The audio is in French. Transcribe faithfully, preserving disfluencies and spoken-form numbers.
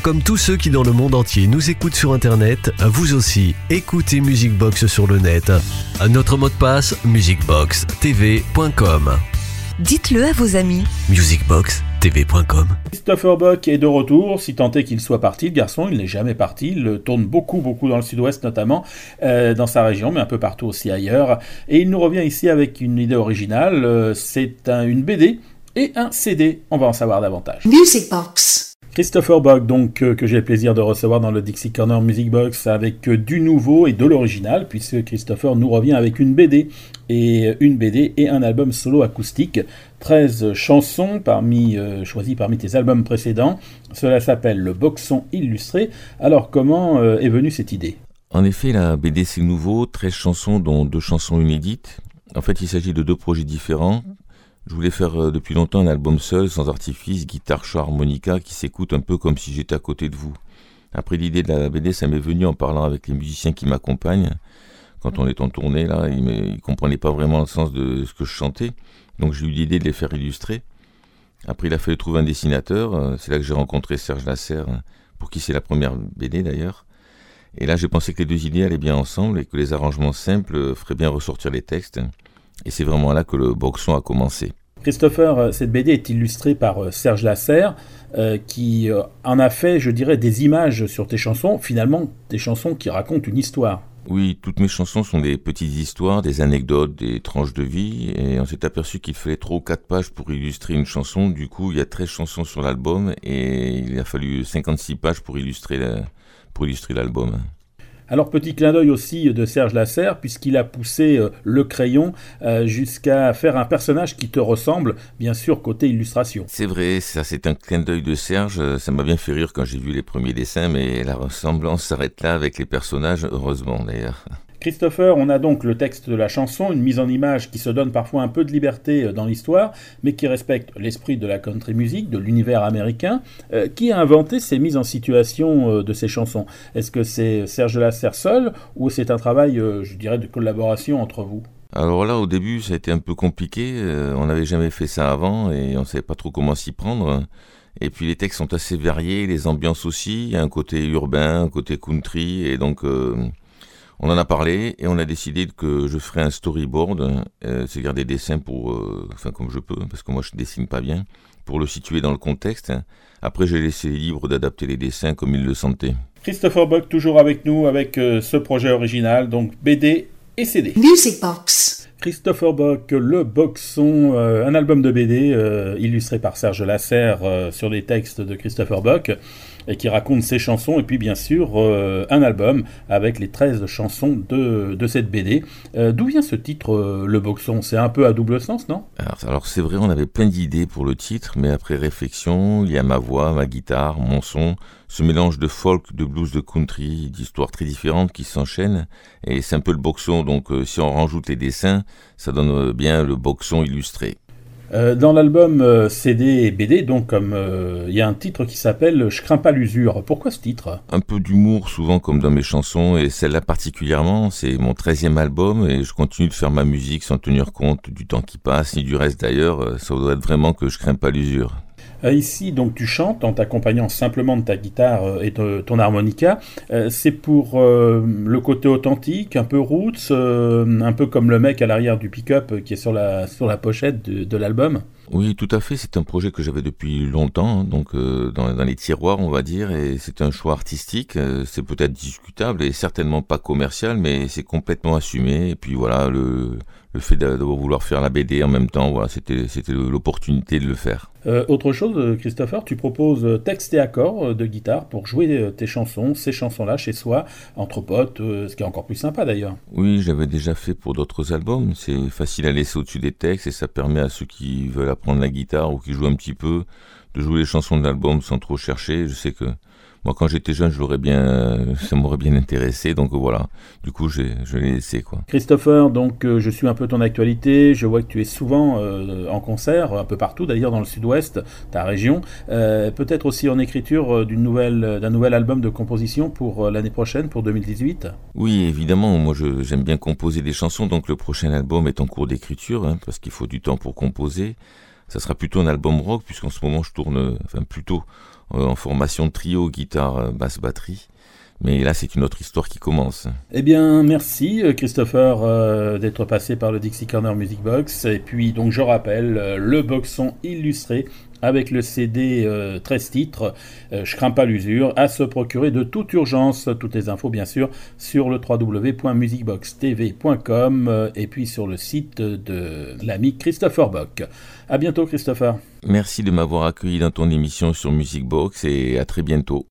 Comme tous ceux qui dans le monde entier nous écoutent sur internet, vous aussi, écoutez Musicbox sur le net. Notre mot de passe, musicbox t v point com. Dites-le à vos amis. musicbox t v point com. Christopher Buck est de retour, si tant est qu'il soit parti. Le garçon, il n'est jamais parti. Il tourne beaucoup, beaucoup dans le sud-ouest notamment, euh, dans sa région, mais un peu partout aussi ailleurs. Et il nous revient ici avec une idée originale. Euh, c'est un, une B D et un C D. On va en savoir davantage. Musicbox. Christopher Buck, donc, euh, que j'ai le plaisir de recevoir dans le Dixie Corner Music Box avec euh, du nouveau et de l'original, puisque Christopher nous revient avec une B D et une B D et un album solo acoustique, treize chansons parmi, euh, choisies parmi tes albums précédents. Cela s'appelle le Boxon illustré. Alors, comment euh, est venue cette idée ? En effet, la B D c'est nouveau, treize chansons dont deux chansons inédites. En fait, il s'agit de deux projets différents. Je voulais faire euh, depuis longtemps un album seul, sans artifice, guitare, chant, harmonica, qui s'écoute un peu comme si j'étais à côté de vous. Après l'idée de la B D, ça m'est venu en parlant avec les musiciens qui m'accompagnent. Quand on est en tournée, là, ils ne comprenaient pas vraiment le sens de ce que je chantais. Donc j'ai eu l'idée de les faire illustrer. Après, il a fallu trouver un dessinateur. C'est là que j'ai rencontré Serge Lasserre, pour qui c'est la première B D d'ailleurs. Et là, j'ai pensé que les deux idées allaient bien ensemble et que les arrangements simples feraient bien ressortir les textes. Et c'est vraiment là que le boxon a commencé. Christopher, cette B D est illustrée par Serge Lasserre, euh, qui euh, en a fait, je dirais, des images sur tes chansons, finalement des chansons qui racontent une histoire. Oui, toutes mes chansons sont des petites histoires, des anecdotes, des tranches de vie, et on s'est aperçu qu'il fallait trois ou quatre pages pour illustrer une chanson. Du coup, il y a treize chansons sur l'album, et il a fallu cinquante-six pages pour illustrer, la, pour illustrer l'album. Alors, petit clin d'œil aussi de Serge Lasserre, puisqu'il a poussé euh, le crayon euh, jusqu'à faire un personnage qui te ressemble, bien sûr, côté illustration. C'est vrai, ça c'est un clin d'œil de Serge, ça m'a bien fait rire quand j'ai vu les premiers dessins, mais la ressemblance s'arrête là avec les personnages, heureusement d'ailleurs. Christopher, on a donc le texte de la chanson, une mise en image qui se donne parfois un peu de liberté dans l'histoire, mais qui respecte l'esprit de la country music, de l'univers américain. Euh, qui a inventé ces mises en situation euh, de ces chansons ? Est-ce que c'est Serge Lasserre seul, ou c'est un travail, euh, je dirais, de collaboration entre vous ? Alors là, au début, ça a été un peu compliqué, euh, on n'avait jamais fait ça avant, et on ne savait pas trop comment s'y prendre. Et puis les textes sont assez variés, les ambiances aussi, il y a un côté urbain, un côté country, et donc... Euh, On en a parlé et on a décidé que je ferais un storyboard, euh, c'est-à-dire des dessins pour, euh, enfin comme je peux, parce que moi je dessine pas bien, pour le situer dans le contexte. Après j'ai laissé libre d'adapter les dessins comme il le sentait. Christopher Buck toujours avec nous avec euh, ce projet original, donc B D et C D. Musicbox. Christopher Buck, le Boxon, euh, un album de B D euh, illustré par Serge Lasserre euh, sur des textes de Christopher Buck et qui raconte ses chansons, et puis bien sûr euh, un album avec les treize chansons de, de cette B D. Euh, d'où vient ce titre, euh, le Boxon ? C'est un peu à double sens, non ? alors, alors c'est vrai, on avait plein d'idées pour le titre, mais après réflexion, il y a ma voix, ma guitare, mon son, ce mélange de folk, de blues, de country, d'histoires très différentes qui s'enchaînent, et c'est un peu le Boxon, donc euh, si on rajoute les dessins, ça donne bien le Boxon illustré. Euh, dans l'album euh, C D et B D, donc comme il euh, y a un titre qui s'appelle « Je crains pas l'usure ». Pourquoi ce titre ? Un peu d'humour souvent comme dans mes chansons, et celle-là particulièrement, c'est mon treizième album et je continue de faire ma musique sans tenir compte du temps qui passe, ni du reste d'ailleurs, ça doit être vraiment que je crains pas l'usure. Euh, ici, donc, tu chantes en t'accompagnant simplement de ta guitare euh, et de ton harmonica. Euh, c'est pour euh, le côté authentique, un peu roots, euh, un peu comme le mec à l'arrière du pick-up euh, qui est sur la, sur la pochette de, de l'album. Oui, tout à fait. C'est un projet que j'avais depuis longtemps, hein, donc euh, dans, dans les tiroirs, on va dire, et c'est un choix artistique. Euh, c'est peut-être discutable et certainement pas commercial, mais c'est complètement assumé. Et puis voilà, le, le fait de, de vouloir faire la B D en même temps, voilà, c'était, c'était l'opportunité de le faire. Euh, autre chose, Christopher, tu proposes texte et accords de guitare pour jouer tes chansons, ces chansons-là, chez soi, entre potes, euh, ce qui est encore plus sympa d'ailleurs. Oui, j'avais déjà fait pour d'autres albums. C'est facile à laisser au-dessus des textes et ça permet à ceux qui veulent apprendre la guitare ou qui jouent un petit peu de jouer les chansons de l'album sans trop chercher. Je sais que moi, quand j'étais jeune, je l'aurais bien, ça m'aurait bien intéressé, donc voilà. Du coup, j'ai, je l'ai laissé, quoi. Christopher, donc euh, je suis un peu ton actualité. Je vois que tu es souvent euh, en concert, un peu partout, d'ailleurs dans le Sud-Ouest, ta région. Euh, peut-être aussi en écriture d'une nouvelle, d'un nouvel album de composition pour euh, l'année prochaine, pour deux mille dix-huit. Oui, évidemment. Moi, je, j'aime bien composer des chansons, donc le prochain album est en cours d'écriture, hein, parce qu'il faut du temps pour composer. Ça sera plutôt un album rock, puisqu'en ce moment, je tourne, enfin plutôt. euh, en formation de trio, guitare, euh, basse, batterie. Mais là, c'est une autre histoire qui commence. Eh bien, merci Christopher euh, d'être passé par le Dixie Corner Music Box. Et puis, donc, je rappelle, euh, le boxon illustré avec le C D euh, treize titres, euh, Je crains pas l'usure, à se procurer de toute urgence. Toutes les infos, bien sûr, sur le w w w point music box t v point com euh, et puis sur le site de l'ami Christopher Bock. À bientôt, Christopher. Merci de m'avoir accueilli dans ton émission sur Music Box et à très bientôt.